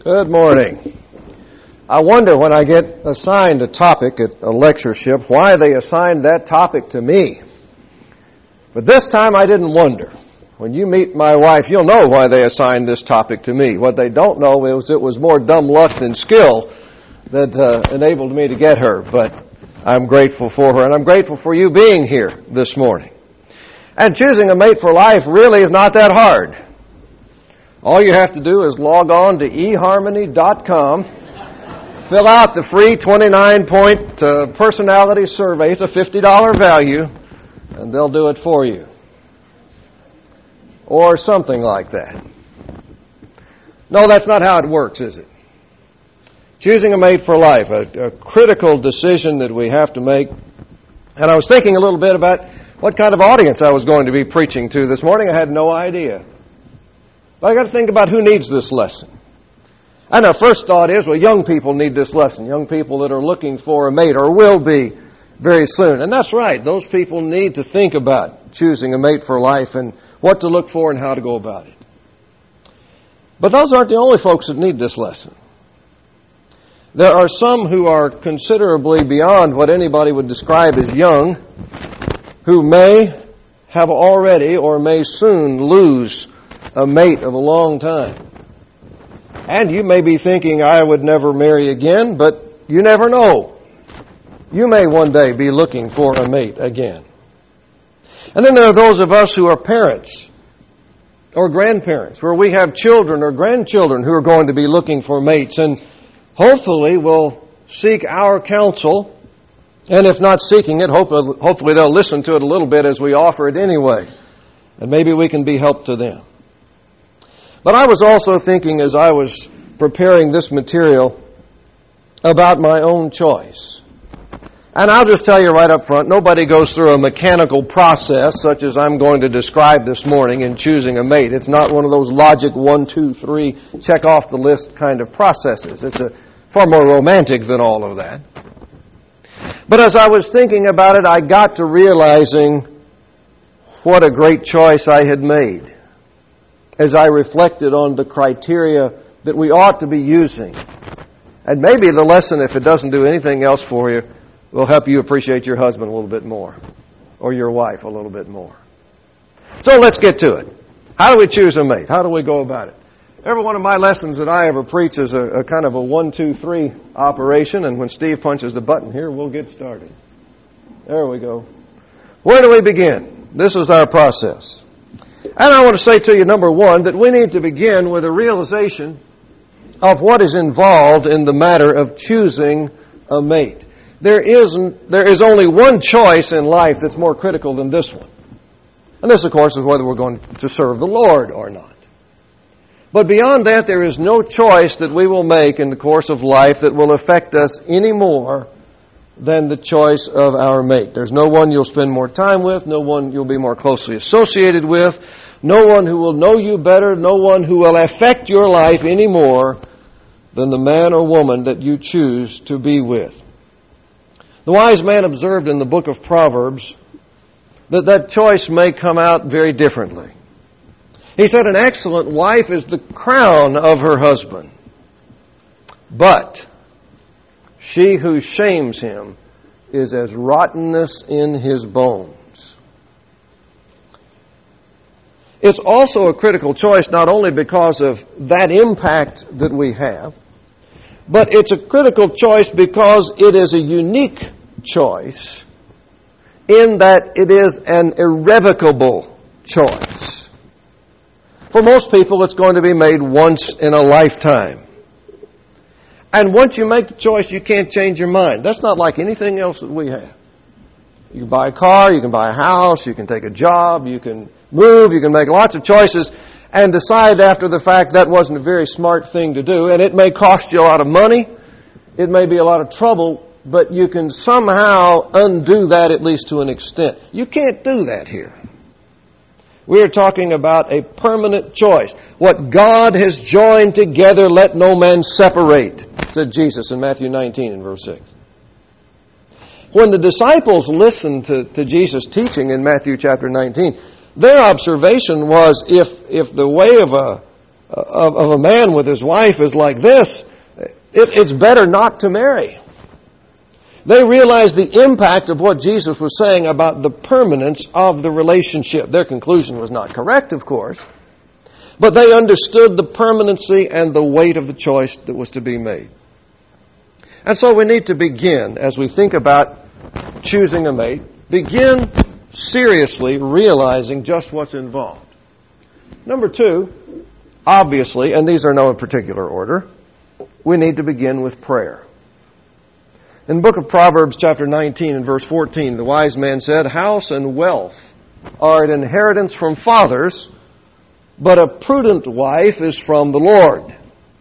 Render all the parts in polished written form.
Good morning. I wonder when I get assigned a topic at a lectureship why they assigned that topic to me. But this time I didn't wonder. When you meet my wife, you'll know why they assigned this topic to me. What they don't know is it was more dumb luck than skill that enabled me to get her. But I'm grateful for her, and I'm grateful for you being here this morning. And choosing a mate for life really is not that hard. All you have to do is log on to eharmony.com, fill out the free 29-point personality survey. It's a $50 value, and they'll do it for you. Or something like that. No, that's not how it works, is it? Choosing a mate for life, a critical decision that we have to make. And I was thinking a little bit about what kind of audience I was going to be preaching to this morning. I had no idea. But I got to think about who needs this lesson. And our first thought is, well, young people need this lesson. Young people that are looking for a mate or will be very soon. And that's right. Those people need to think about choosing a mate for life and what to look for and how to go about it. But those aren't the only folks that need this lesson. There are some who are considerably beyond what anybody would describe as young, who may have already or may soon lose a mate of a long time. And you may be thinking, I would never marry again, but you never know. You may one day be looking for a mate again. And then there are those of us who are parents or grandparents, where we have children or grandchildren who are going to be looking for mates, and hopefully will seek our counsel, and if not seeking it, hopefully they'll listen to it a little bit as we offer it anyway, and maybe we can be help to them. But I was also thinking as I was preparing this material about my own choice. And I'll just tell you right up front, nobody goes through a mechanical process such as I'm going to describe this morning in choosing a mate. It's not one of those logic 1, 2, 3, check off the list kind of processes. It's far more romantic than all of that. But as I was thinking about it, I got to realizing what a great choice I had made as I reflected on the criteria that we ought to be using. And maybe the lesson, if it doesn't do anything else for you, will help you appreciate your husband a little bit more, or your wife a little bit more. So let's get to it. How do we choose a mate? How do we go about it? Every one of my lessons that I ever preach is a kind of a 1, 2, 3 operation, and when Steve punches the button here, we'll get started. There we go. Where do we begin? This is our process. And I want to say to you, number one, that we need to begin with a realization of what is involved in the matter of choosing a mate. There is only one choice in life that's more critical than this one. And this, of course, is whether we're going to serve the Lord or not. But beyond that, there is no choice that we will make in the course of life that will affect us any more than the choice of our mate. There's no one you'll spend more time with, no one you'll be more closely associated with, no one who will know you better, no one who will affect your life any more than the man or woman that you choose to be with. The wise man observed in the book of Proverbs that choice may come out very differently. He said, an excellent wife is the crown of her husband, but she who shames him is as rottenness in his bones. It's also a critical choice not only because of that impact that we have, but it's a critical choice because it is a unique choice in that it is an irrevocable choice. For most people, it's going to be made once in a lifetime. And once you make the choice, you can't change your mind. That's not like anything else that we have. You can buy a car, you can buy a house, you can take a job, you can move, you can make lots of choices and decide after the fact that wasn't a very smart thing to do. And it may cost you a lot of money, it may be a lot of trouble, but you can somehow undo that at least to an extent. You can't do that here. We are talking about a permanent choice. What God has joined together, let no man separate, said Jesus in Matthew 19 and verse 6. When the disciples listened to Jesus' teaching in Matthew chapter 19, their observation was if the way of of a man with his wife is like this: it's better not to marry. They realized the impact of what Jesus was saying about the permanence of the relationship. Their conclusion was not correct, of course, but they understood the permanency and the weight of the choice that was to be made. And so we need to begin, as we think about choosing a mate, begin seriously realizing just what's involved. Number two, obviously, and these are no in particular order, we need to begin with prayer. In the book of Proverbs, chapter 19 and verse 14, the wise man said, "House and wealth are an inheritance from fathers, but a prudent wife is from the Lord."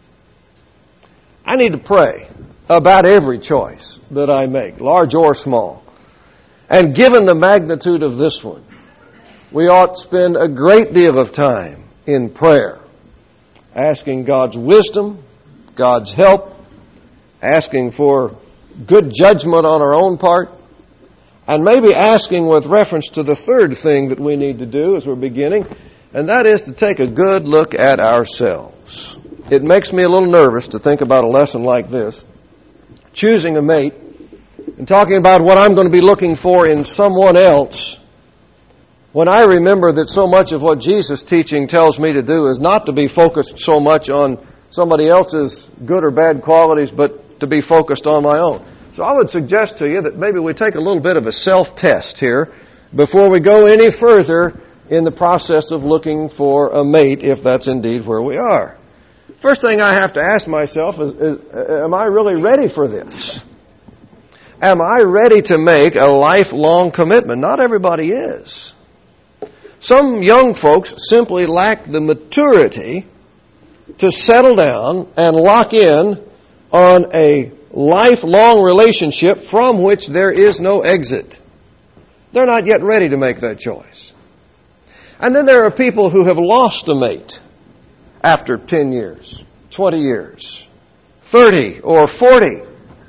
I need to pray about every choice that I make, large or small. And given the magnitude of this one, we ought to spend a great deal of time in prayer, asking God's wisdom, God's help, asking for good judgment on our own part, and maybe asking with reference to the third thing that we need to do as we're beginning, and that is to take a good look at ourselves. It makes me a little nervous to think about a lesson like this, choosing a mate, and talking about what I'm going to be looking for in someone else, when I remember that so much of what Jesus' teaching tells me to do is not to be focused so much on somebody else's good or bad qualities, but to be focused on my own. So I would suggest to you that maybe we take a little bit of a self-test here before we go any further in the process of looking for a mate, if that's indeed where we are. First thing I have to ask myself is am I really ready for this? Am I ready to make a lifelong commitment? Not everybody is. Some young folks simply lack the maturity to settle down and lock in on a lifelong relationship from which there is no exit. They're not yet ready to make that choice. And then there are people who have lost a mate after 10 years, 20 years, 30 or 40.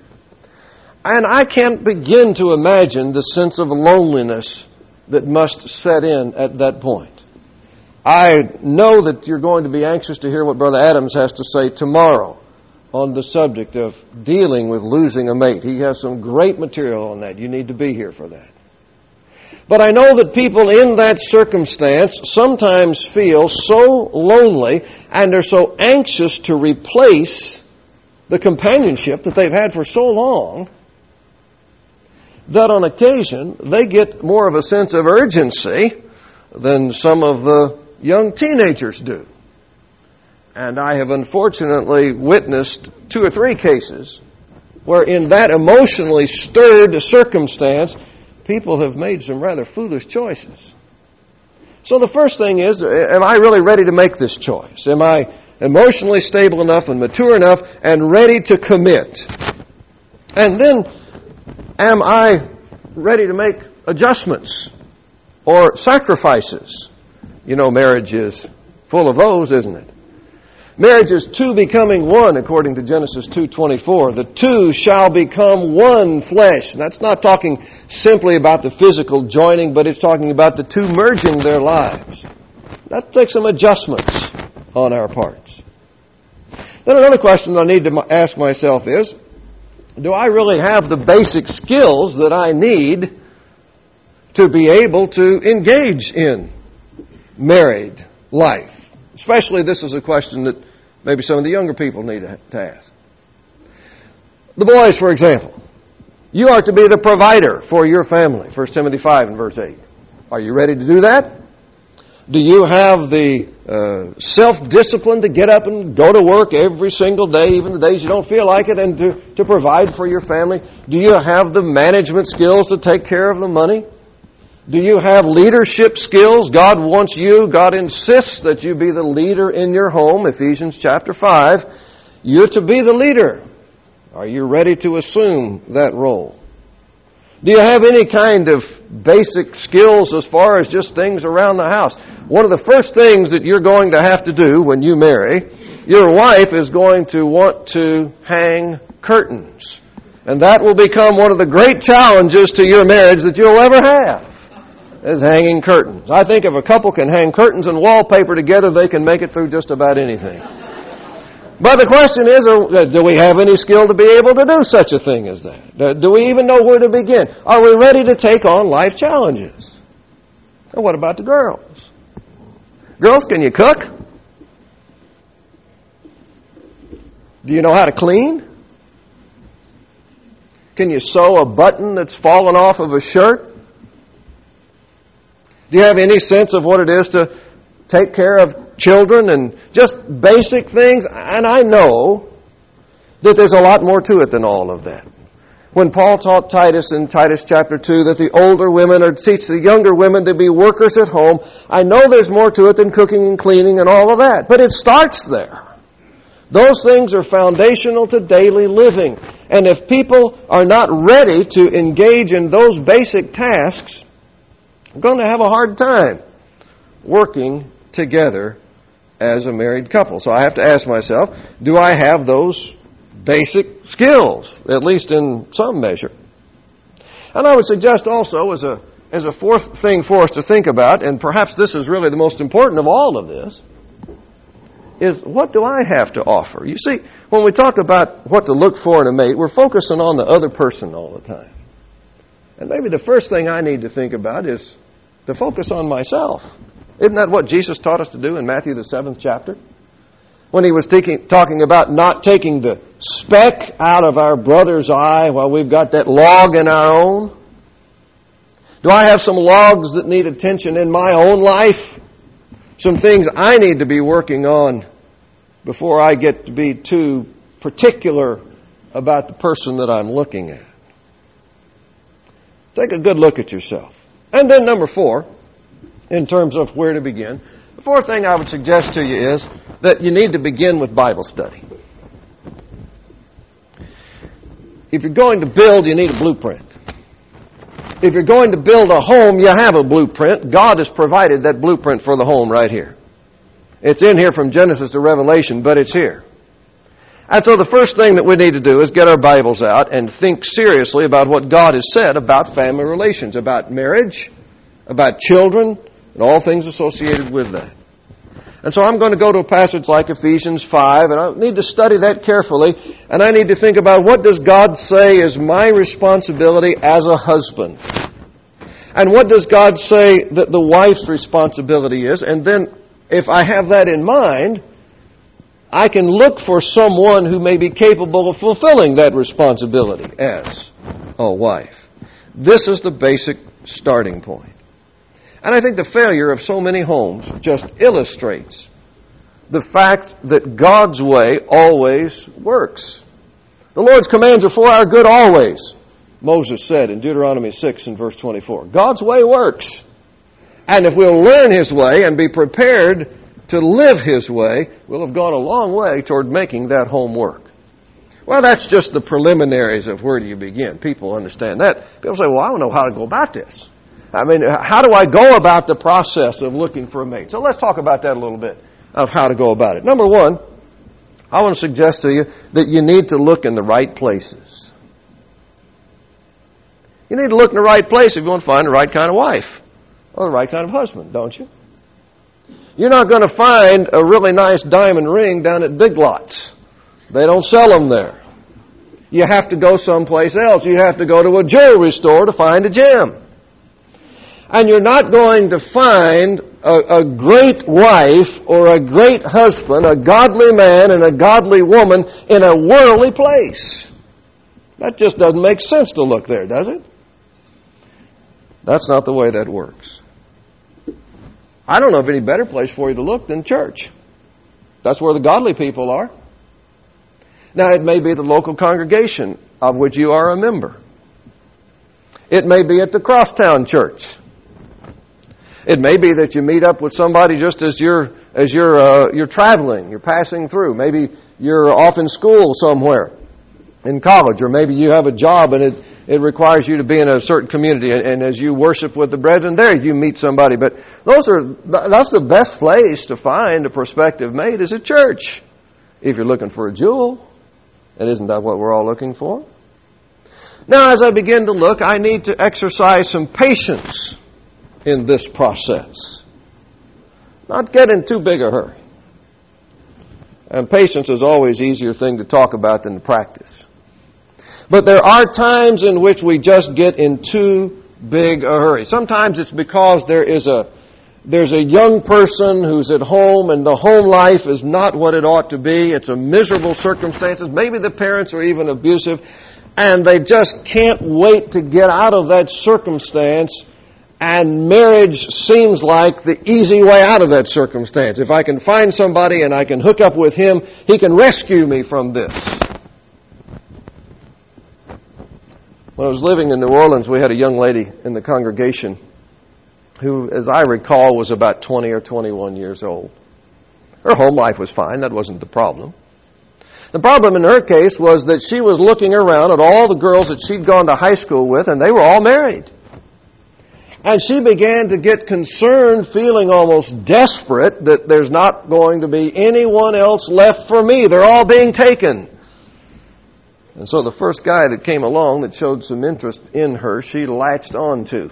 And I can't begin to imagine the sense of loneliness that must set in at that point. I know that you're going to be anxious to hear what Brother Adams has to say tomorrow on the subject of dealing with losing a mate. He has some great material on that. You need to be here for that. But I know that people in that circumstance sometimes feel so lonely and are so anxious to replace the companionship that they've had for so long that on occasion they get more of a sense of urgency than some of the young teenagers do. And I have unfortunately witnessed 2 or 3 cases where in that emotionally stirred circumstance, people have made some rather foolish choices. So the first thing is, am I really ready to make this choice? Am I emotionally stable enough and mature enough and ready to commit? And then, am I ready to make adjustments or sacrifices? You know, marriage is full of those, isn't it? Marriage is two becoming one, according to Genesis 2:24. The two shall become one flesh. And that's not talking simply about the physical joining, but it's talking about the two merging their lives. That takes some adjustments on our parts. Then another question I need to ask myself is, do I really have the basic skills that I need to be able to engage in married life? Especially this is a question that maybe some of the younger people need to ask. The boys, for example, you are to be the provider for your family. 1 Timothy 5 and verse 8. Are you ready to do that? Do you have the self-discipline to get up and go to work every single day, even the days you don't feel like it, and to provide for your family? Do you have the management skills to take care of the money? Do you have leadership skills? God wants you, God insists that you be the leader in your home, Ephesians chapter 5. You're to be the leader. Are you ready to assume that role? Do you have any kind of basic skills as far as just things around the house? One of the first things that you're going to have to do when you marry, your wife is going to want to hang curtains. And that will become one of the great challenges to your marriage that you'll ever have. as hanging curtains. I think if a couple can hang curtains and wallpaper together, they can make it through just about anything. But the question is, do we have any skill to be able to do such a thing as that? Do we even know where to begin? Are we ready to take on life challenges? And what about the girls? Girls, can you cook? Do you know how to clean? Can you sew a button that's fallen off of a shirt? Do you have any sense of what it is to take care of children and just basic things? And I know that there's a lot more to it than all of that. When Paul taught Titus in Titus chapter 2 that the older women are to teach the younger women to be workers at home, I know there's more to it than cooking and cleaning and all of that. But it starts there. Those things are foundational to daily living. And if people are not ready to engage in those basic tasks, we're going to have a hard time working together as a married couple. So I have to ask myself, do I have those basic skills, at least in some measure? And I would suggest also as a fourth thing for us to think about, and perhaps this is really the most important of all of this, is what do I have to offer? You see, when we talk about what to look for in a mate, we're focusing on the other person all the time. And maybe the first thing I need to think about is to focus on myself. Isn't that what Jesus taught us to do in Matthew the 7th chapter? When he was talking about not taking the speck out of our brother's eye while we've got that log in our own. Do I have some logs that need attention in my own life? Some things I need to be working on before I get to be too particular about the person that I'm looking at. Take a good look at yourself. And then number 4, in terms of where to begin, the fourth thing I would suggest to you is that you need to begin with Bible study. If you're going to build, you need a blueprint. If you're going to build a home, you have a blueprint. God has provided that blueprint for the home right here. It's in here from Genesis to Revelation, but it's here. And so the first thing that we need to do is get our Bibles out and think seriously about what God has said about family relations, about marriage, about children, and all things associated with that. And so I'm going to go to a passage like Ephesians 5, and I need to study that carefully, and I need to think about what does God say is my responsibility as a husband? And what does God say that the wife's responsibility is? And then, if I have that in mind, I can look for someone who may be capable of fulfilling that responsibility as a wife. This is the basic starting point. And I think the failure of so many homes just illustrates the fact that God's way always works. The Lord's commands are for our good always, Moses said in Deuteronomy 6 and verse 24. God's way works. And if we'll learn His way and be prepared to live His way, we'll have gone a long way toward making that home work. Well, that's just the preliminaries of where do you begin. People understand that. People say, well, I don't know how to go about this. I mean, how do I go about the process of looking for a mate? So let's talk about that a little bit, of how to go about it. Number 1, I want to suggest to you that you need to look in the right places. You need to look in the right place if you want to find the right kind of wife or the right kind of husband, don't you? You're not going to find a really nice diamond ring down at Big Lots. They don't sell them there. You have to go someplace else. You have to go to a jewelry store to find a gem. And you're not going to find a great wife or a great husband, a godly man and a godly woman in a worldly place. That just doesn't make sense to look there, does it? That's not the way that works. I don't know of any better place for you to look than church. That's where the godly people are. Now, it may be the local congregation of which you are a member. It may be at the Crosstown Church. It may be that you meet up with somebody just as you're traveling, you're passing through. Maybe you're off in school somewhere, in college, or maybe you have a job and it requires you to be in a certain community, and as you worship with the brethren there, you meet somebody. But that's the best place to find a prospective mate is at church. If you're looking for a jewel, and isn't that what we're all looking for? Now, as I begin to look, I need to exercise some patience in this process. Not get in too big a hurry. And patience is always an easier thing to talk about than to practice. But there are times in which we just get in too big a hurry. Sometimes it's because there's a young person who's at home and the home life is not what it ought to be. It's a miserable circumstances. Maybe the parents are even abusive and they just can't wait to get out of that circumstance, and marriage seems like the easy way out of that circumstance. If I can find somebody and I can hook up with him, he can rescue me from this. When I was living in New Orleans, we had a young lady in the congregation who, as I recall, was about 20 or 21 years old. Her home life was fine. That wasn't the problem. The problem in her case was that she was looking around at all the girls that she'd gone to high school with, and they were all married. And she began to get concerned, feeling almost desperate that there's not going to be anyone else left for me. They're all being taken. And so the first guy that came along that showed some interest in her, she latched on to.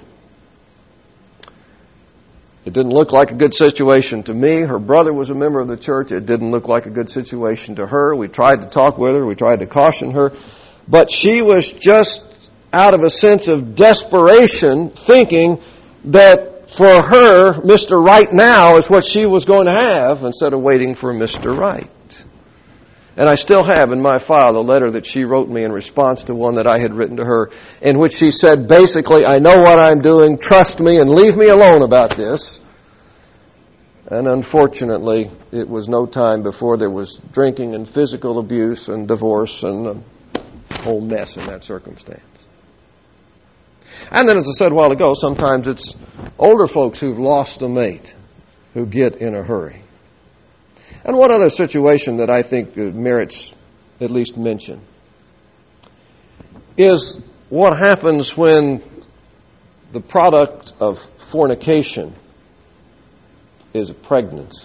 It didn't look like a good situation to me. Her brother was a member of the church. It didn't look like a good situation to her. We tried to talk with her. We tried to caution her. But she was just out of a sense of desperation, thinking that for her, Mr. Right now is what she was going to have instead of waiting for Mr. Right. And I still have in my file a letter that she wrote me in response to one that I had written to her, in which she said, basically, I know what I'm doing, trust me, and leave me alone about this. And unfortunately, it was no time before there was drinking and physical abuse and divorce and a whole mess in that circumstance. And then, as I said a while ago, sometimes it's older folks who've lost a mate who get in a hurry. And one other situation that I think merits at least mention is what happens when the product of fornication is a pregnancy.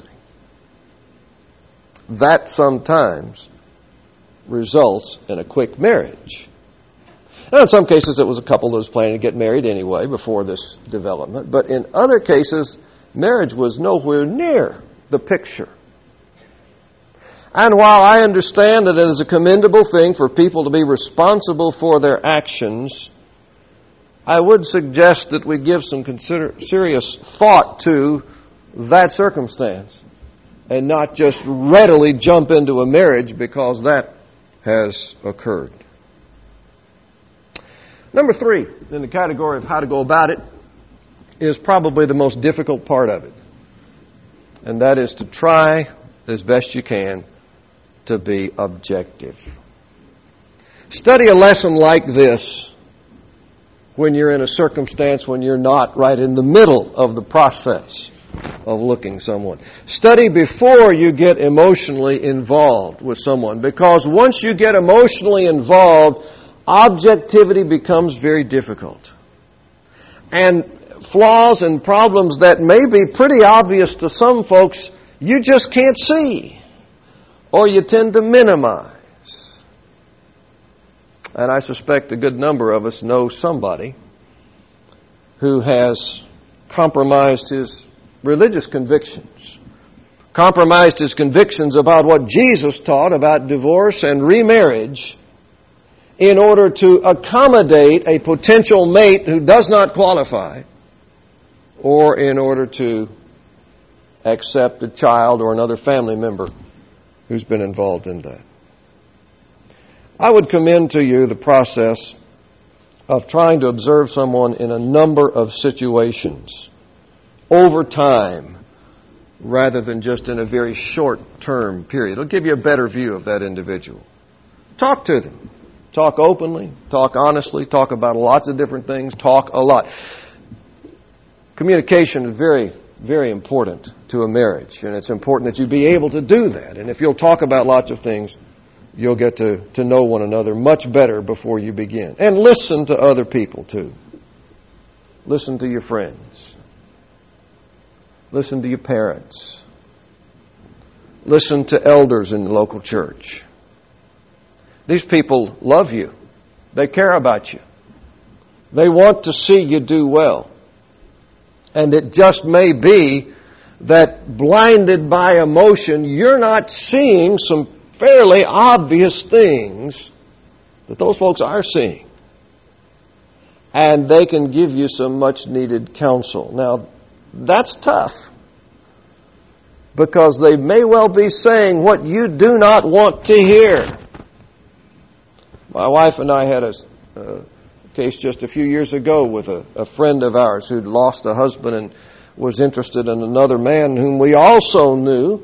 That sometimes results in a quick marriage. Now, in some cases, it was a couple that was planning to get married anyway before this development. But in other cases, marriage was nowhere near the picture. And while I understand that it is a commendable thing for people to be responsible for their actions, I would suggest that we give some serious thought to that circumstance and not just readily jump into a marriage because that has occurred. Number 3, in the category of how to go about it, is probably the most difficult part of it. And that is to try as best you can to be objective. Study a lesson like this when you're in a circumstance when you're not right in the middle of the process of looking someone. Study before you get emotionally involved with someone, because once you get emotionally involved, objectivity becomes very difficult. And flaws and problems that may be pretty obvious to some folks, you just can't see. Or you tend to minimize. And I suspect a good number of us know somebody who has compromised his religious convictions, compromised his convictions about what Jesus taught about divorce and remarriage in order to accommodate a potential mate who does not qualify, or in order to accept a child or another family member who's been involved in that. I would commend to you the process of trying to observe someone in a number of situations over time rather than just in a very short-term period. It'll give you a better view of that individual. Talk to them. Talk openly. Talk honestly. Talk about lots of different things. Talk a lot. Communication is very, very important to a marriage, and it's important that you be able to do that. And if you'll talk about lots of things, you'll get to know one another much better before you begin. And listen to other people, too. Listen to your friends. Listen to your parents. Listen to elders in the local church. These people love you. They care about you. They want to see you do well. And it just may be that blinded by emotion, you're not seeing some fairly obvious things that those folks are seeing. And they can give you some much needed counsel. Now, that's tough, because they may well be saying what you do not want to hear. My wife and I had a case just a few years ago with a friend of ours who'd lost a husband and was interested in another man whom we also knew.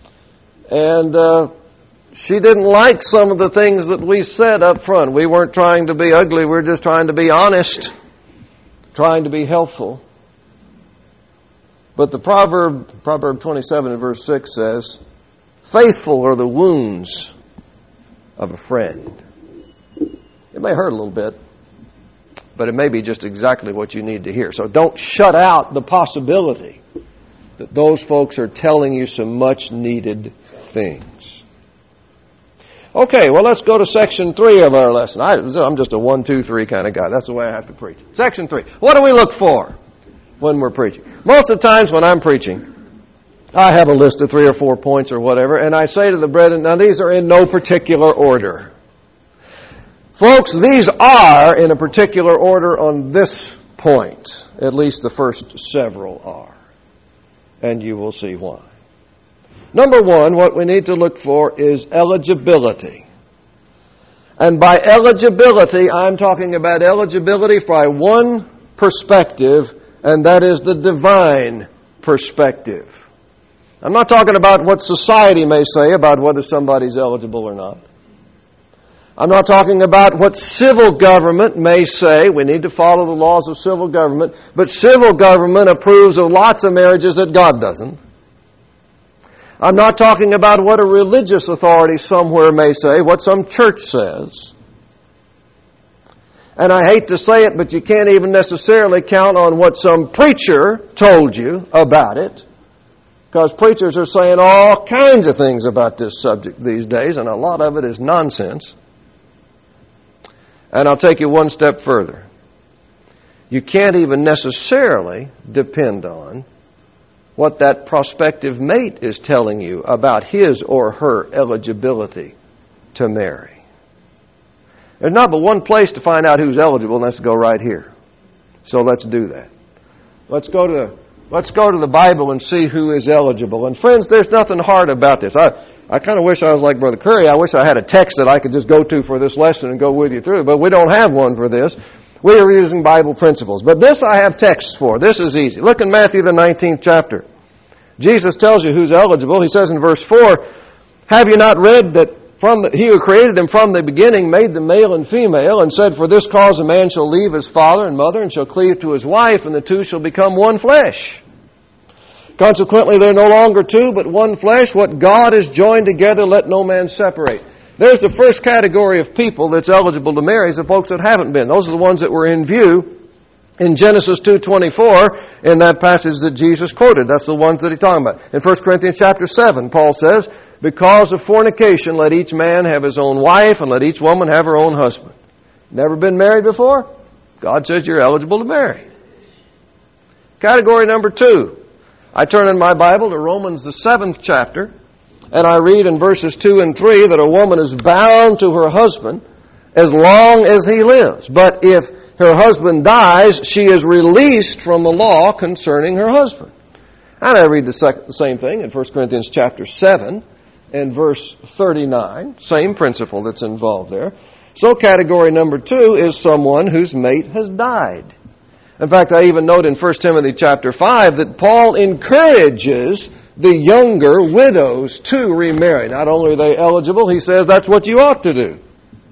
And she didn't like some of the things that we said up front. We weren't trying to be ugly. We were just trying to be honest, trying to be helpful. But the Proverb 27 and verse 6 says, faithful are the wounds of a friend. It may hurt a little bit, but it may be just exactly what you need to hear. So don't shut out the possibility that those folks are telling you some much needed things. Okay, well, let's go to section 3 of our lesson. I'm just a 1, 2, 3 kind of guy. That's the way I have to preach. Section 3. What do we look for when we're preaching? Most of the times when I'm preaching, I have a list of 3 or 4 points or whatever, and I say to the brethren, now these are in no particular order. Folks, these are in a particular order on this point. At least the first several are. And you will see why. Number 1, what we need to look for is eligibility. And by eligibility, I'm talking about eligibility by one perspective, and that is the divine perspective. I'm not talking about what society may say about whether somebody's eligible or not. I'm not talking about what civil government may say. We need to follow the laws of civil government. But civil government approves of lots of marriages that God doesn't. I'm not talking about what a religious authority somewhere may say, what some church says. And I hate to say it, but you can't even necessarily count on what some preacher told you about it. Because preachers are saying all kinds of things about this subject these days, and a lot of it is nonsense. And I'll take you one step further. You can't even necessarily depend on what that prospective mate is telling you about his or her eligibility to marry. There's not but one place to find out who's eligible, and that's to go right here. So let's do that. Let's go to the Bible and see who is eligible. And friends, there's nothing hard about this. I kind of wish I was like Brother Curry. I wish I had a text that I could just go to for this lesson and go with you through. But we don't have one for this. We are using Bible principles. But this I have texts for. This is easy. Look in Matthew the 19th chapter. Jesus tells you who's eligible. He says in verse 4, have you not read that He who created them from the beginning made them male and female, and said, for this cause a man shall leave his father and mother and shall cleave to his wife, and the two shall become one flesh. Consequently, they're no longer two, but one flesh. What God has joined together, let no man separate. There's the first category of people that's eligible to marry, is the folks that haven't been. Those are the ones that were in view in Genesis 2:24 in that passage that Jesus quoted. That's the ones that he's talking about. In 1 Corinthians chapter 7, Paul says, because of fornication, let each man have his own wife, and let each woman have her own husband. Never been married before? God says you're eligible to marry. Category number 2. I turn in my Bible to Romans the 7th chapter, and I read in verses 2 and 3 that a woman is bound to her husband as long as he lives. But if her husband dies, she is released from the law concerning her husband. And I read the same thing in 1 Corinthians chapter 7 and verse 39. Same principle that's involved there. So category number 2 is someone whose mate has died. In fact, I even note in 1 Timothy chapter 5 that Paul encourages the younger widows to remarry. Not only are they eligible, he says that's what you ought to do.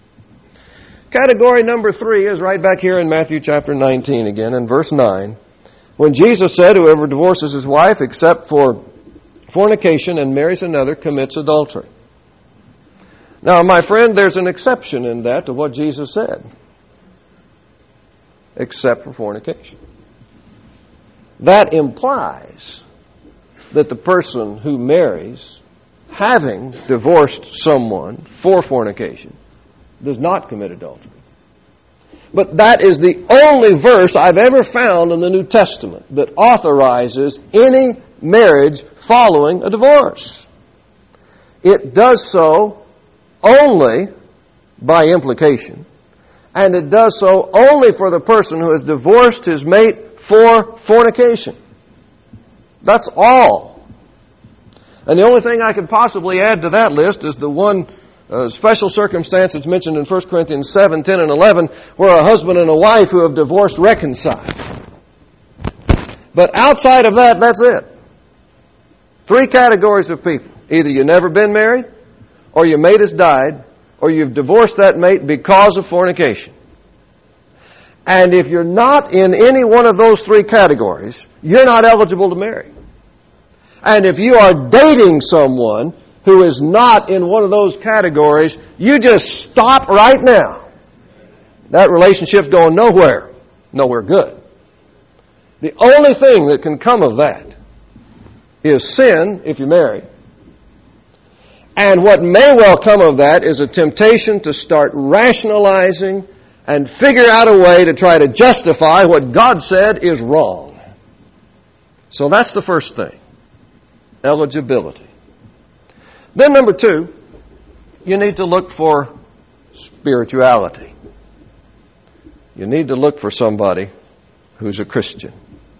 Category number 3 is right back here in Matthew chapter 19 again, in verse 9. When Jesus said, whoever divorces his wife except for fornication and marries another commits adultery. Now, my friend, there's an exception in that to what Jesus said. Except for fornication. That implies that the person who marries, having divorced someone for fornication, does not commit adultery. But that is the only verse I've ever found in the New Testament that authorizes any marriage following a divorce. It does so only by implication, and it does so only for the person who has divorced his mate for fornication. That's all. And the only thing I could possibly add to that list is the one special circumstance that's mentioned in 1 Corinthians 7, 10, and 11, where a husband and a wife who have divorced reconcile. But outside of that, that's it. 3 categories of people. Either you've never been married, or your mate has died, or you've divorced that mate because of fornication. And if you're not in any one of those 3 categories, you're not eligible to marry. And if you are dating someone who is not in one of those categories, you just stop right now. That relationship's going nowhere. Nowhere good. The only thing that can come of that is sin if you marry. And what may well come of that is a temptation to start rationalizing and figure out a way to try to justify what God said is wrong. So that's the first thing. Eligibility. Then number 2, you need to look for spirituality. You need to look for somebody who's a Christian.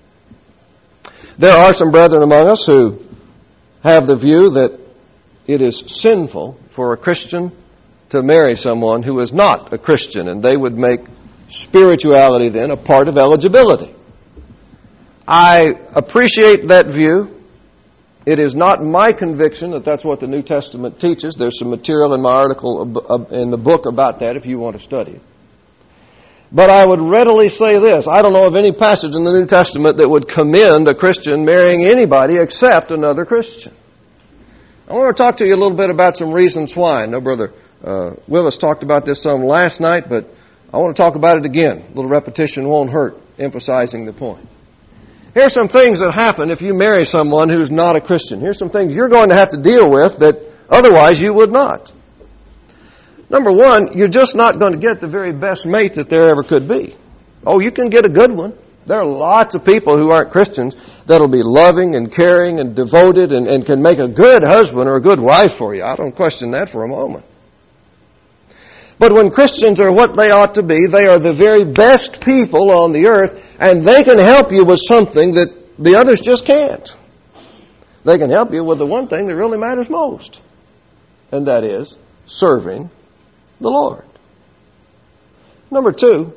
There are some brethren among us who have the view that it is sinful for a Christian to marry someone who is not a Christian, and they would make spirituality then a part of eligibility. I appreciate that view. It is not my conviction that that's what the New Testament teaches. There's some material in my article in the book about that if you want to study it. But I would readily say this. I don't know of any passage in the New Testament that would commend a Christian marrying anybody except another Christian. I want to talk to you a little bit about some reasons why. I know Brother Willis talked about this some last night, but I want to talk about it again. A little repetition won't hurt, emphasizing the point. Here's some things that happen if you marry someone who's not a Christian. Here's some things you're going to have to deal with that otherwise you would not. Number 1, you're just not going to get the very best mate that there ever could be. Oh, you can get a good one. There are lots of people who aren't Christians that'll be loving and caring and devoted and can make a good husband or a good wife for you. I don't question that for a moment. But when Christians are what they ought to be, they are the very best people on the earth, and they can help you with something that the others just can't. They can help you with the one thing that really matters most, and that is serving the Lord. Number 2,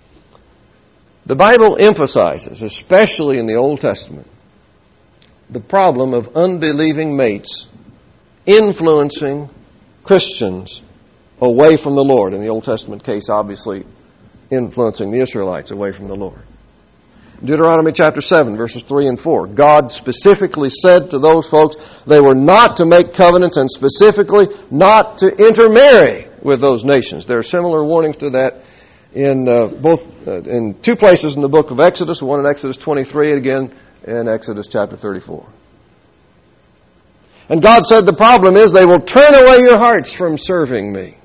the Bible emphasizes, especially in the Old Testament, the problem of unbelieving mates influencing Christians away from the Lord. In the Old Testament case, obviously, influencing the Israelites away from the Lord. Deuteronomy chapter 7, verses 3 and 4. God specifically said to those folks they were not to make covenants and specifically not to intermarry with those nations. There are similar warnings to that in in 2 places in the book of Exodus, one in Exodus 23 and again in Exodus chapter 34. And God said the problem is they will turn away your hearts from serving me.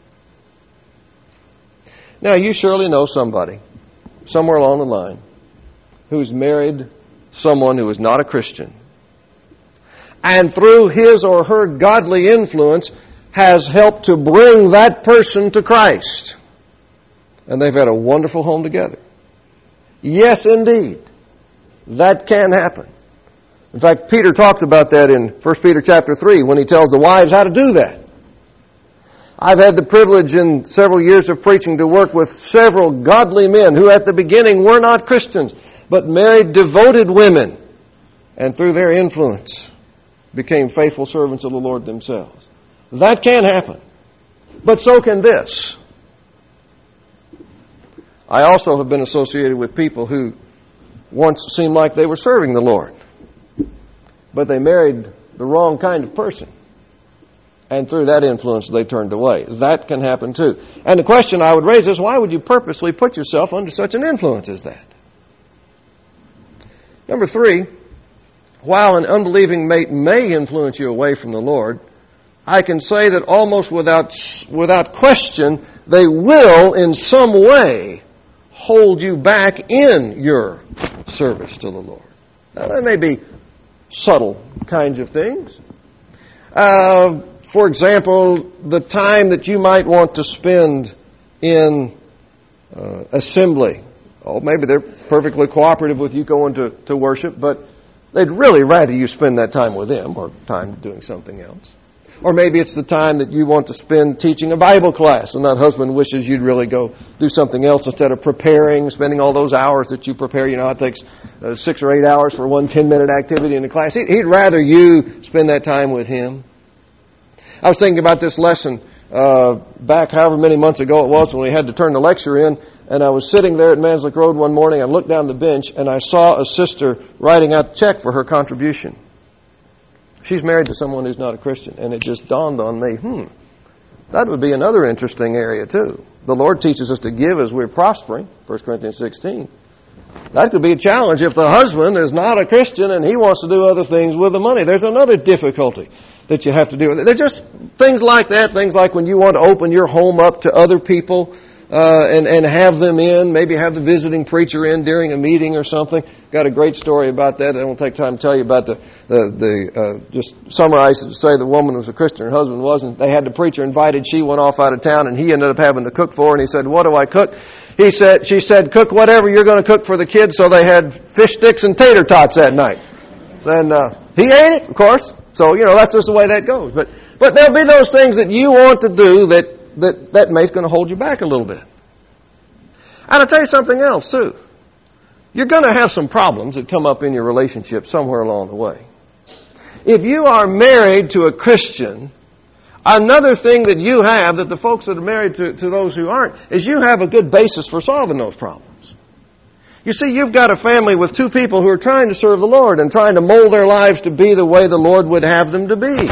Now you surely know somebody, somewhere along the line, who's married someone who is not a Christian, and through his or her godly influence has helped to bring that person to Christ. And they've had a wonderful home together. Yes, indeed. That can happen. In fact, Peter talks about that in 1 Peter chapter 3 when he tells the wives how to do that. I've had the privilege in several years of preaching to work with several godly men who at the beginning were not Christians, but married devoted women, and through their influence became faithful servants of the Lord themselves. That can happen. But so can this. I also have been associated with people who once seemed like they were serving the Lord, but they married the wrong kind of person. And through that influence, they turned away. That can happen too. And the question I would raise is, why would you purposely put yourself under such an influence as that? Number 3, while an unbelieving mate may influence you away from the Lord, I can say that almost without question, they will in some way hold you back in your service to the Lord. Now, there may be subtle kinds of things. For example, the time that you might want to spend in assembly. Oh, maybe they're perfectly cooperative with you going to worship, but they'd really rather you spend that time with them or time doing something else. Or maybe it's the time that you want to spend teaching a Bible class, and that husband wishes you'd really go do something else instead of spending all those hours that you prepare. You know, it takes 6 or 8 hours for one 10-minute activity in the class. He'd rather you spend that time with him. I was thinking about this lesson back however many months ago it was when we had to turn the lecture in, and I was sitting there at Manslick Road one morning. I looked down the bench, and I saw a sister writing out a check for her contribution. She's married to someone who's not a Christian, and it just dawned on me, that would be another interesting area too. The Lord teaches us to give as we're prospering, 1 Corinthians 16. That could be a challenge if the husband is not a Christian and he wants to do other things with the money. There's another difficulty that you have to deal with. They're just things like that, things like when you want to open your home up to other people and have them in, maybe have the visiting preacher in during a meeting or something. Got a great story about that. I won't take time to tell you about just summarize it to say the woman was a Christian, her husband wasn't. They had the preacher invited, she went off out of town, and he ended up having to cook for her, and he said, "What do I cook?" She said, "Cook whatever you're going to cook for the kids." So they had fish sticks and tater tots that night. And he ate it, of course. So, that's just the way that goes. But there'll be those things that you want to do that may's going to hold you back a little bit. And I'll tell you something else, too. You're going to have some problems that come up in your relationship somewhere along the way. If you are married to a Christian, another thing that you have that the folks that are married to those who aren't is you have a good basis for solving those problems. You see, you've got a family with two people who are trying to serve the Lord and trying to mold their lives to be the way the Lord would have them to be.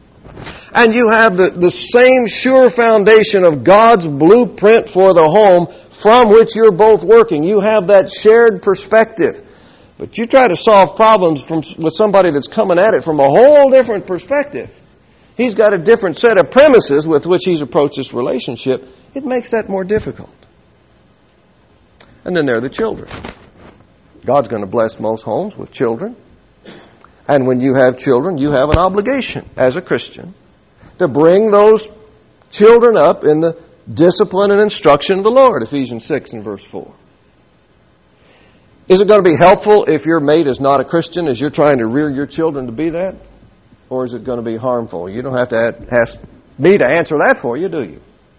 And you have the same sure foundation of God's blueprint for the home from which you're both working. You have that shared perspective. But you try to solve problems with somebody that's coming at it from a whole different perspective. He's got a different set of premises with which he's approached this relationship. It makes that more difficult. And then there are the children. God's going to bless most homes with children. And when you have children, you have an obligation as a Christian to bring those children up in the discipline and instruction of the Lord, Ephesians 6 and verse 4. Is it going to be helpful if your mate is not a Christian as you're trying to rear your children to be that? Or is it going to be harmful? You don't have to ask me to answer that for you, do you?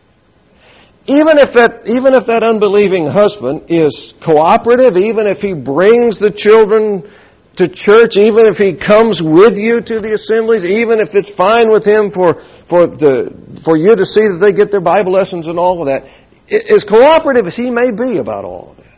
Even if that unbelieving husband is cooperative, even if he brings the children to church, even if he comes with you to the assemblies, even if it's fine with him for you to see that they get their Bible lessons and all of that, as cooperative as he may be about all of that,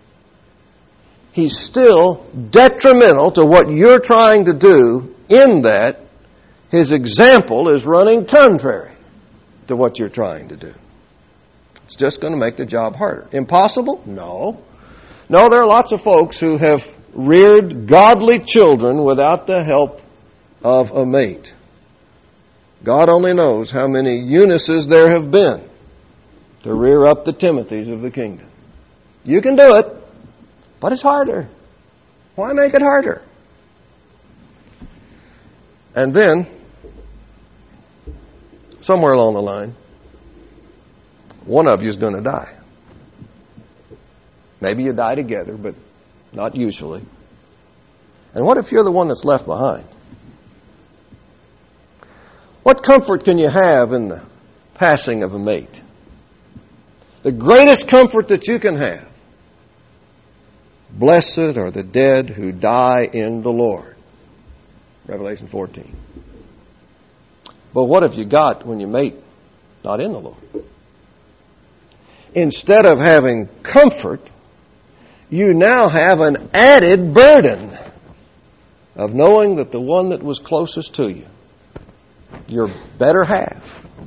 he's still detrimental to what you're trying to do in that his example is running contrary to what you're trying to do. It's just going to make the job harder. Impossible? No. No, there are lots of folks who have reared godly children without the help of a mate. God only knows how many Eunices there have been to rear up the Timothys of the kingdom. You can do it, but it's harder. Why make it harder? And then, somewhere along the line, one of you is going to die. Maybe you die together, but not usually. And what if you're the one that's left behind? What comfort can you have in the passing of a mate? The greatest comfort that you can have. Blessed are the dead who die in the Lord. Revelation 14. But what have you got when your mate not in the Lord? Instead of having comfort, you now have an added burden of knowing that the one that was closest to you, your better half,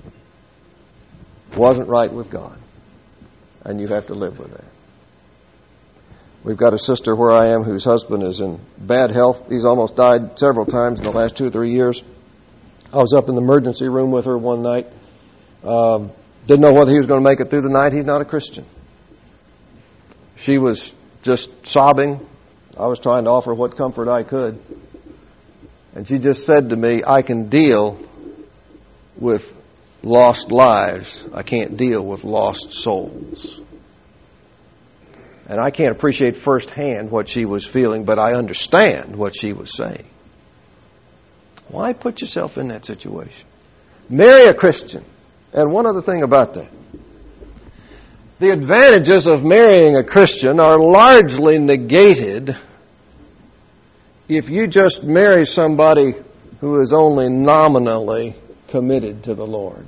wasn't right with God. And you have to live with that. We've got a sister where I am whose husband is in bad health. He's almost died several times in the last 2 or 3 years. I was up in the emergency room with her one night. Didn't know whether he was going to make it through the night. He's not a Christian. She was just sobbing. I was trying to offer what comfort I could. And she just said to me, I can deal with lost lives. I can't deal with lost souls. And I can't appreciate firsthand what she was feeling, but I understand what she was saying. Why put yourself in that situation? Marry a Christian. And one other thing about that. The advantages of marrying a Christian are largely negated if you just marry somebody who is only nominally committed to the Lord.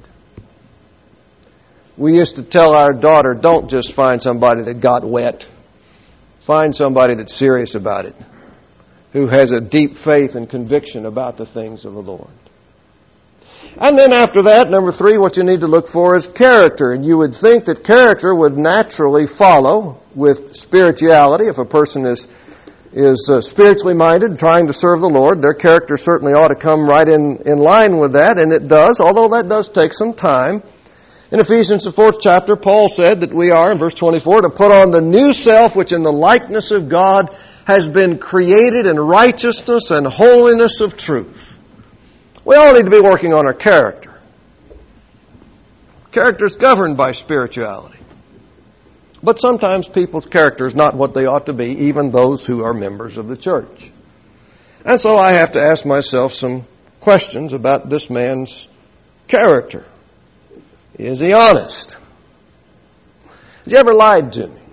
We used to tell our daughter, don't just find somebody that got wet. Find somebody that's serious about it, who has a deep faith and conviction about the things of the Lord. And then after that, number 3, what you need to look for is character. And you would think that character would naturally follow with spirituality. If a person is spiritually minded, trying to serve the Lord, their character certainly ought to come right in line with that, and it does, although that does take some time. In Ephesians, the 4th chapter, Paul said that we are, in verse 24, to put on the new self, which in the likeness of God has been created in righteousness and holiness of truth. We all need to be working on our character. Character is governed by spirituality. But sometimes people's character is not what they ought to be, even those who are members of the church. And so I have to ask myself some questions about this man's character. Is he honest? Has he ever lied to me?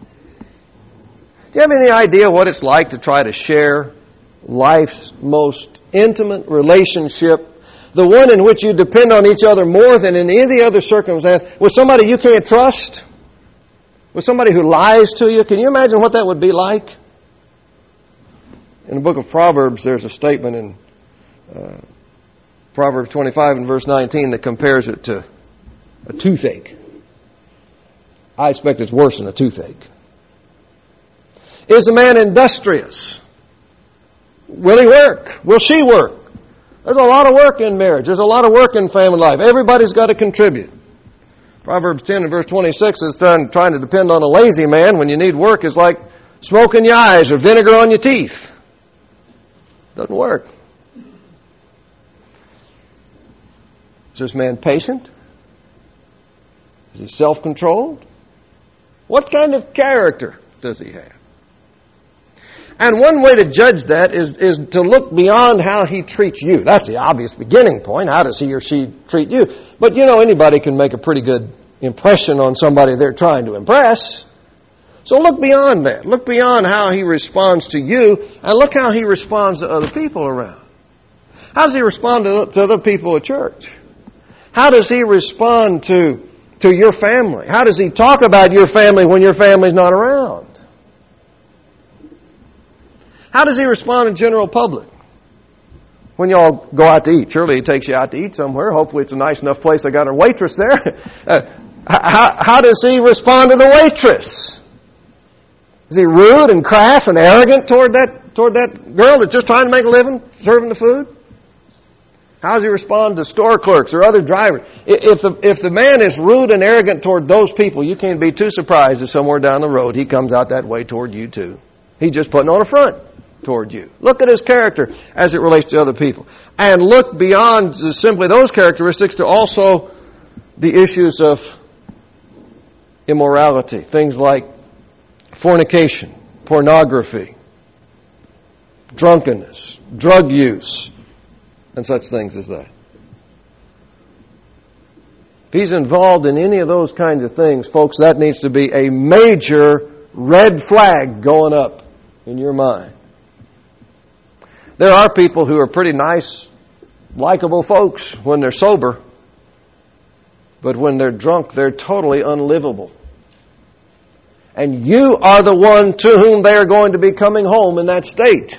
Do you have any idea what it's like to try to share life's most intimate relationship, the one in which you depend on each other more than in any other circumstance, with somebody you can't trust? With somebody who lies to you? Can you imagine what that would be like? In the book of Proverbs, there's a statement in Proverbs 25 and verse 19 that compares it to a toothache. I expect it's worse than a toothache. Is a man industrious? Will he work? Will she work? There's a lot of work in marriage. There's a lot of work in family life. Everybody's got to contribute. Proverbs 10 and verse 26 is trying to depend on a lazy man when you need work is like smoke in your eyes or vinegar on your teeth. Doesn't work. Is this man patient? Is he self-controlled? What kind of character does he have? And one way to judge that is to look beyond how he treats you. That's the obvious beginning point. How does he or she treat you? But anybody can make a pretty good impression on somebody they're trying to impress. So look beyond that. Look beyond how he responds to you, and look how he responds to other people around. How does he respond to other people at church? How does he respond to your family? How does he talk about your family when your family's not around? How does he respond in general public? When y'all go out to eat, surely he takes you out to eat somewhere. Hopefully it's a nice enough place they got a waitress there. How does he respond to the waitress? Is he rude and crass and arrogant toward that girl that's just trying to make a living, serving the food? How does he respond to store clerks or other drivers? If the man is rude and arrogant toward those people, you can't be too surprised if somewhere down the road he comes out that way toward you too. He's just putting on a front toward you. Look at his character as it relates to other people. And look beyond simply those characteristics to also the issues of immorality. Things like fornication, pornography, drunkenness, drug use, and such things as that. If he's involved in any of those kinds of things, folks, that needs to be a major red flag going up in your mind. There are people who are pretty nice, likable folks when they're sober, but when they're drunk, they're totally unlivable. And you are the one to whom they are going to be coming home in that state.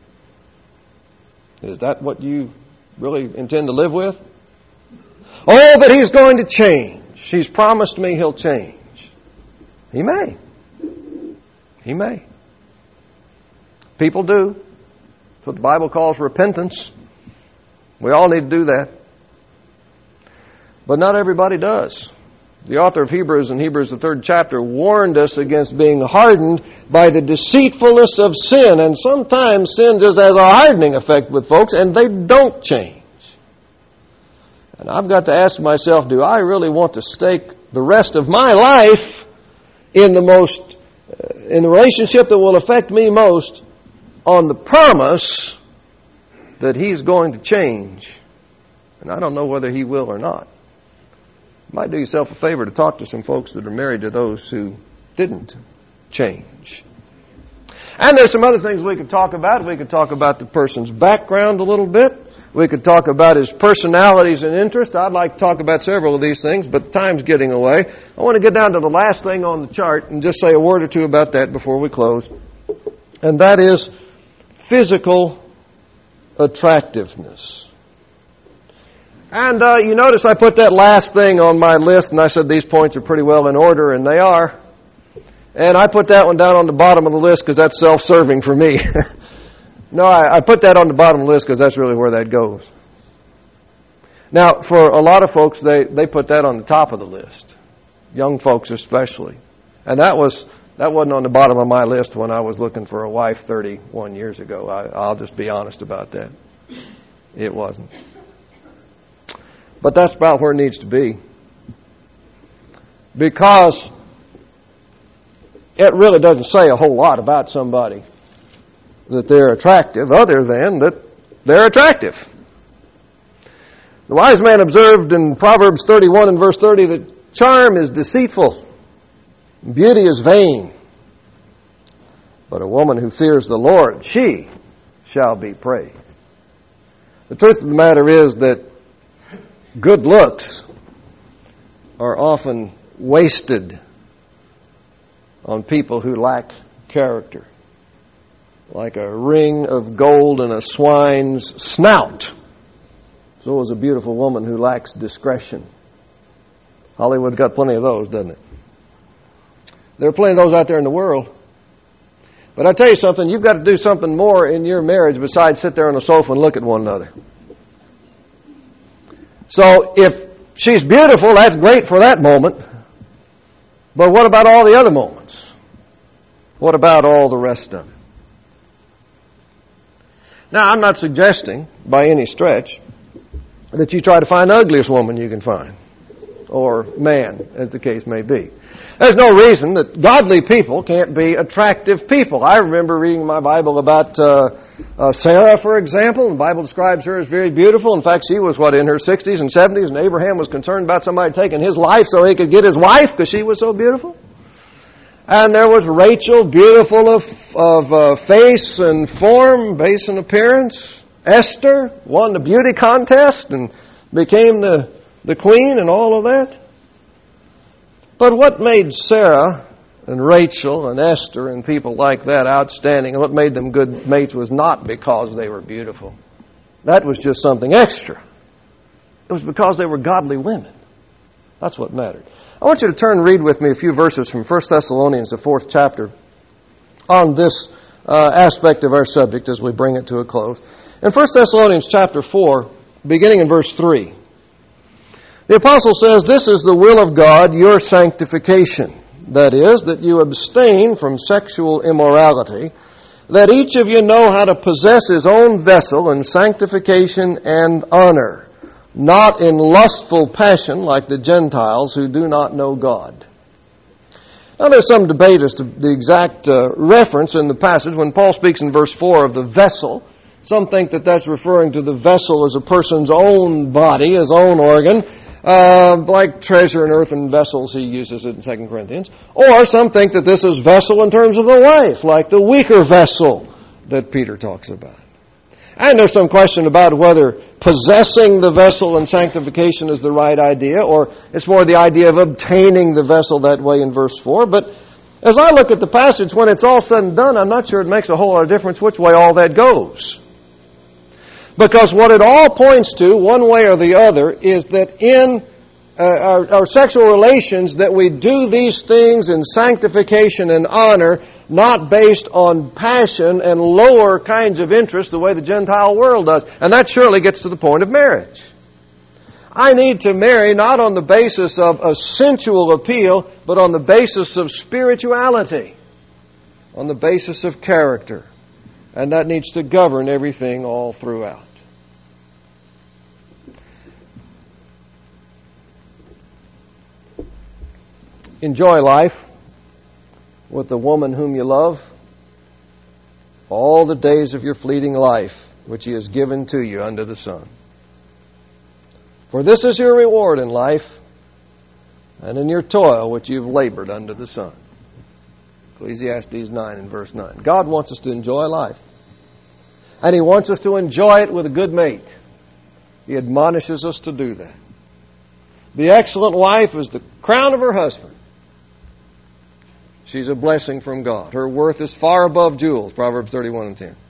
Is that what you really intend to live with? Oh, but he's going to change. He's promised me he'll change. He may. He may. People do. That's what the Bible calls repentance. We all need to do that. But not everybody does. The author of Hebrews, in Hebrews the 3rd chapter, warned us against being hardened by the deceitfulness of sin. And sometimes sin just has a hardening effect with folks, and they don't change. And I've got to ask myself, do I really want to stake the rest of my life in the relationship that will affect me most on the promise that He's going to change? And I don't know whether He will or not. You might do yourself a favor to talk to some folks that are married to those who didn't change. And there's some other things we could talk about. We could talk about the person's background a little bit. We could talk about his personalities and interests. I'd like to talk about several of these things, but time's getting away. I want to get down to the last thing on the chart and just say a word or two about that before we close. And that is physical attractiveness. And you notice I put that last thing on my list, and I said these points are pretty well in order, and they are. And I put that one down on the bottom of the list because that's self-serving for me. No, I put that on the bottom of the list because that's really where that goes. Now, for a lot of folks, they put that on the top of the list. Young folks especially. And that wasn't on the bottom of my list when I was looking for a wife 31 years ago. I'll just be honest about that. It wasn't. But that's about where it needs to be. Because it really doesn't say a whole lot about somebody that they're attractive, other than that they're attractive. The wise man observed in Proverbs 31 and verse 30 that charm is deceitful, beauty is vain. But a woman who fears the Lord, she shall be praised. The truth of the matter is that good looks are often wasted on people who lack character. Like a ring of gold in a swine's snout, so is a beautiful woman who lacks discretion. Hollywood's got plenty of those, doesn't it? There are plenty of those out there in the world. But I tell you something, you've got to do something more in your marriage besides sit there on the sofa and look at one another. So if she's beautiful, that's great for that moment. But what about all the other moments? What about all the rest of it? Now, I'm not suggesting, by any stretch, that you try to find the ugliest woman you can find, or man, as the case may be. There's no reason that godly people can't be attractive people. I remember reading my Bible about Sarah, for example. The Bible describes her as very beautiful. In fact, she was, in her 60s and 70s, and Abraham was concerned about somebody taking his life so he could get his wife because she was so beautiful. And there was Rachel, beautiful of face and form, base and appearance. Esther won the beauty contest and became the queen and all of that. But what made Sarah and Rachel and Esther and people like that outstanding, and what made them good mates was not because they were beautiful. That was just something extra. It was because they were godly women. That's what mattered. I want you to turn and read with me a few verses from 1 Thessalonians, the 4th chapter, on this aspect of our subject as we bring it to a close. In 1 Thessalonians chapter 4, beginning in verse 3, the apostle says, "This is the will of God, your sanctification. That is, that you abstain from sexual immorality, that each of you know how to possess his own vessel in sanctification and honor, not in lustful passion like the Gentiles who do not know God." Now there's some debate as to the exact reference in the passage when Paul speaks in verse 4 of the vessel. Some think that that's referring to the vessel as a person's own body, his own organ, like treasure in earthen vessels, he uses it in 2 Corinthians. Or some think that this is vessel in terms of the wife, like the weaker vessel that Peter talks about. And there's some question about whether possessing the vessel in sanctification is the right idea, or it's more the idea of obtaining the vessel that way in verse 4. But as I look at the passage, when it's all said and done, I'm not sure it makes a whole lot of difference which way all that goes. Because what it all points to, one way or the other, is that in our sexual relations, that we do these things in sanctification and honor, not based on passion and lower kinds of interest the way the Gentile world does. And that surely gets to the point of marriage. I need to marry not on the basis of a sensual appeal, but on the basis of spirituality, on the basis of character. And that needs to govern everything all throughout. Enjoy life with the woman whom you love all the days of your fleeting life, which He has given to you under the sun. For this is your reward in life, and in your toil which you've labored under the sun. Ecclesiastes 9 and verse 9. God wants us to enjoy life. And He wants us to enjoy it with a good mate. He admonishes us to do that. The excellent wife is the crown of her husband. She's a blessing from God. Her worth is far above jewels, Proverbs 31 and 10.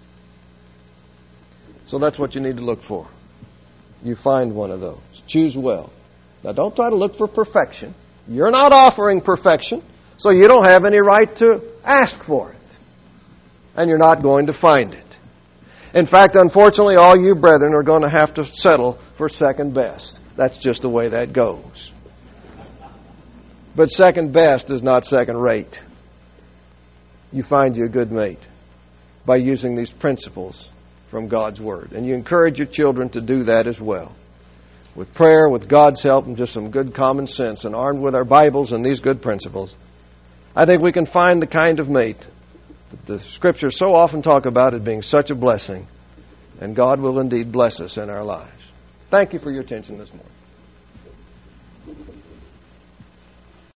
So that's what you need to look for. You find one of those. Choose well. Now don't try to look for perfection. You're not offering perfection, so you don't have any right to ask for it. And you're not going to find it. In fact, unfortunately, all you brethren are going to have to settle for second best. That's just the way that goes. But second best is not second rate. You find you a good mate by using these principles from God's Word. And you encourage your children to do that as well. With prayer, with God's help, and just some good common sense, and armed with our Bibles and these good principles, I think we can find the kind of mate that the Scriptures so often talk about as being such a blessing. And God will indeed bless us in our lives. Thank you for your attention this morning.